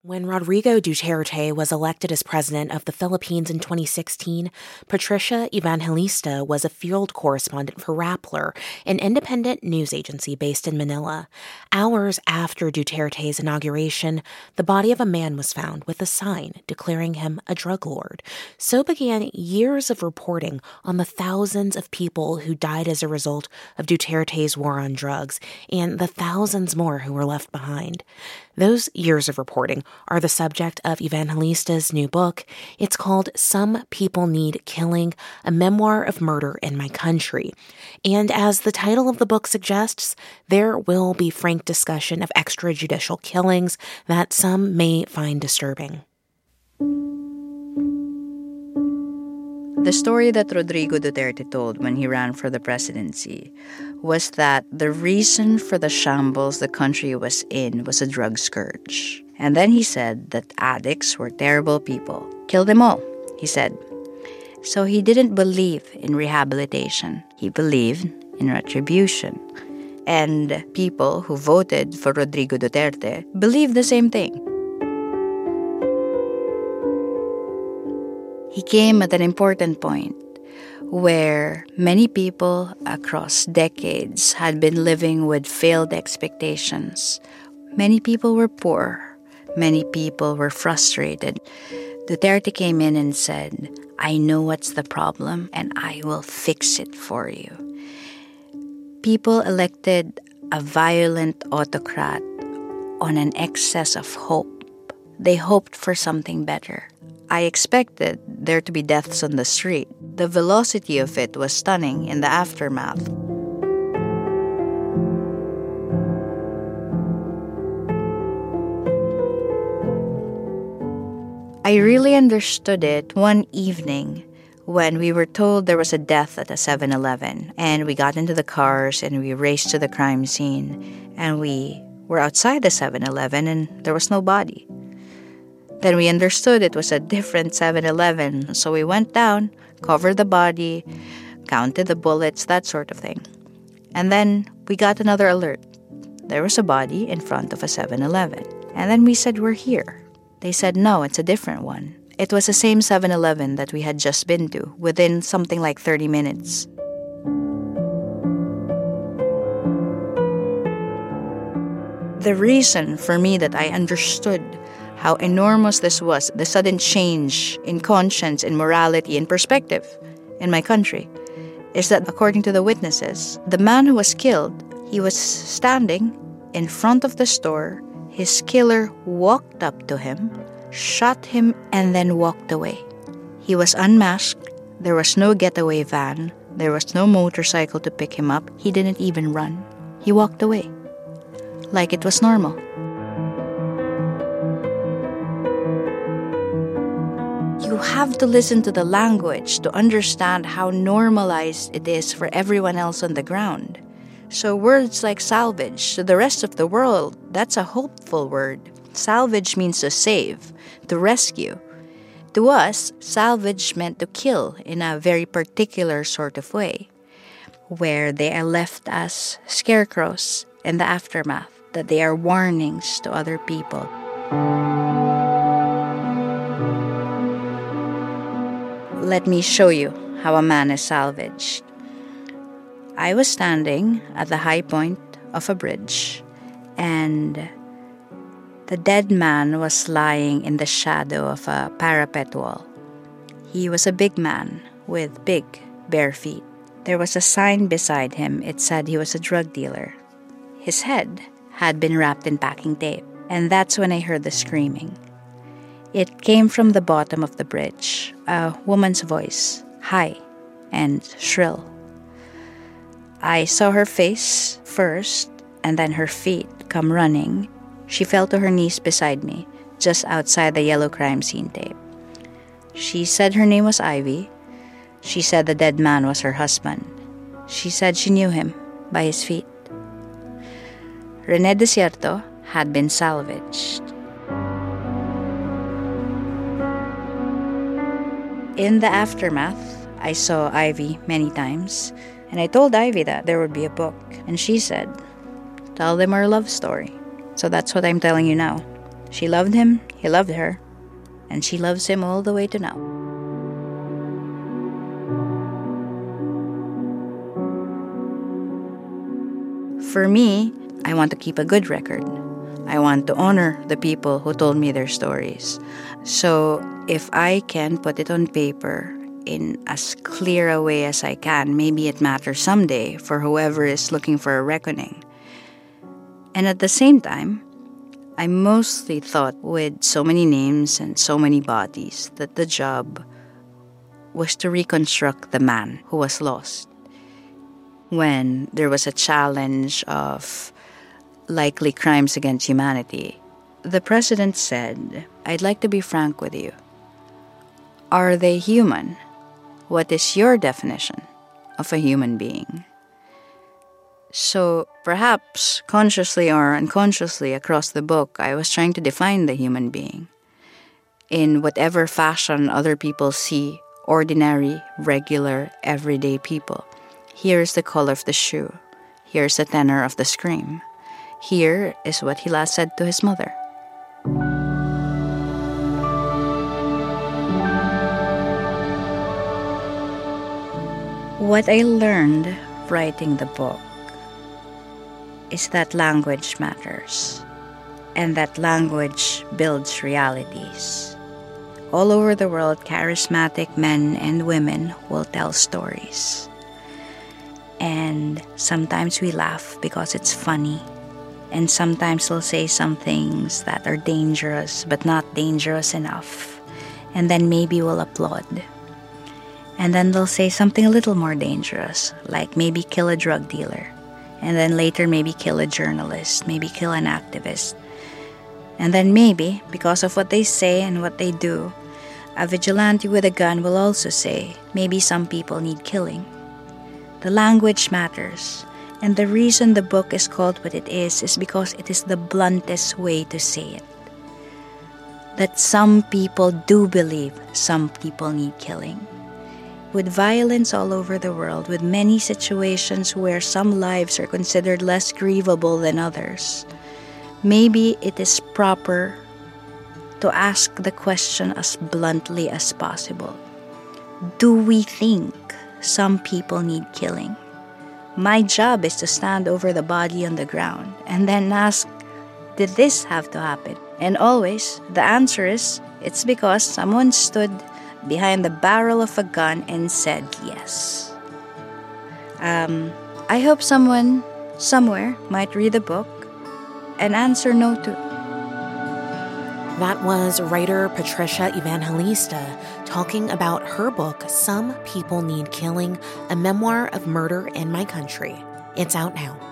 When Rodrigo Duterte was elected as president of the Philippines in 2016, Patricia Evangelista was a field correspondent for Rappler, an independent news agency based in Manila. Hours after Duterte's inauguration, the body of a man was found with a sign declaring him a drug lord. So began years of reporting on the thousands of people who died as a result of Duterte's war on drugs, and the thousands more who were left behind. Those years of reporting are the subject of Evangelista's new book. It's called Some People Need Killing, a memoir of murder in my country. And as the title of the book suggests, there will be frank discussion of extrajudicial killings that some may find disturbing. The story that Rodrigo Duterte told when he ran for the presidency was that the reason for the shambles the country was in was a drug scourge. And then he said that addicts were terrible people. Kill them all, he said. So he didn't believe in rehabilitation. He believed in retribution. And people who voted for Rodrigo Duterte believed the same thing. He came at an important point where many people across decades had been living with failed expectations. Many people were poor. Many people were frustrated. Duterte came in and said, I know what's the problem and I will fix it for you. People elected a violent autocrat on an excess of hope. They hoped for something better. I expected there to be deaths on the street. The velocity of it was stunning in the aftermath. I really understood it one evening when we were told there was a death at a 7-Eleven, and we got into the cars and we raced to the crime scene, and we were outside the 7-Eleven and there was no body. Then we understood it was a different 7-Eleven, so we went down, covered the body, counted the bullets, that sort of thing. And then we got another alert. There was a body in front of a 7-Eleven. And then we said, we're here. They said, no, it's a different one. It was the same 7-Eleven that we had just been to, within something like 30 minutes. The reason for me that I understood how enormous this was, the sudden change in conscience, in morality, in perspective in my country, is that according to the witnesses, the man who was killed, he was standing in front of the store. His killer walked up to him, shot him, and then walked away. He was unmasked. There was no getaway van. There was no motorcycle to pick him up. He didn't even run. He walked away like it was normal. You have to listen to the language to understand how normalized it is for everyone else on the ground. So words like salvage, to the rest of the world, that's a hopeful word. Salvage means to save, to rescue. To us, salvage meant to kill in a very particular sort of way, where they are left as scarecrows in the aftermath, that they are warnings to other people. Let me show you how a man is salvaged. I was standing at the high point of a bridge, and the dead man was lying in the shadow of a parapet wall. He was a big man with big, bare feet. There was a sign beside him. It said he was a drug dealer. His head had been wrapped in packing tape, and that's when I heard the screaming. It came from the bottom of the bridge, a woman's voice, high and shrill. I saw her face first, and then her feet come running. She fell to her knees beside me, just outside the yellow crime scene tape. She said her name was Ivy. She said the dead man was her husband. She said she knew him by his feet. Rene Desierto had been salvaged. In the aftermath, I saw Ivy many times, and I told Ivy that there would be a book. And she said, tell them our love story. So that's what I'm telling you now. She loved him, he loved her, and she loves him all the way to now. For me, I want to keep a good record. I want to honor the people who told me their stories. So if I can put it on paper in as clear a way as I can, maybe it matters someday for whoever is looking for a reckoning. And at the same time, I mostly thought with so many names and so many bodies that the job was to reconstruct the man who was lost. When there was a challenge of likely crimes against humanity, the president said, "I'd like to be frank with you. Are they human? What is your definition of a human being?" So perhaps consciously or unconsciously across the book, I was trying to define the human being in whatever fashion other people see ordinary, regular, everyday people. Here's the color of the shoe. Here's the tenor of the scream. Here is what he last said to his mother. What I learned writing the book is that language matters, and that language builds realities. All over the world, charismatic men and women will tell stories. And sometimes we laugh because it's funny. And sometimes they'll say some things that are dangerous, but not dangerous enough. And then maybe we'll applaud. And then they'll say something a little more dangerous, like maybe kill a drug dealer. And then later maybe kill a journalist, maybe kill an activist. And then maybe, because of what they say and what they do, a vigilante with a gun will also say, maybe some people need killing. The language matters. And the reason the book is called what it is because it is the bluntest way to say it. That some people do believe some people need killing. With violence all over the world, with many situations where some lives are considered less grievable than others, maybe it is proper to ask the question as bluntly as possible. Do we think some people need killing? My job is to stand over the body on the ground and then ask, did this have to happen? And always, the answer is, it's because someone stood behind the barrel of a gun and said yes. I hope someone, somewhere, might read the book and answer no to. That was writer Patricia Evangelista talking about her book, Some People Need Killing, a memoir of murder in my country. It's out now.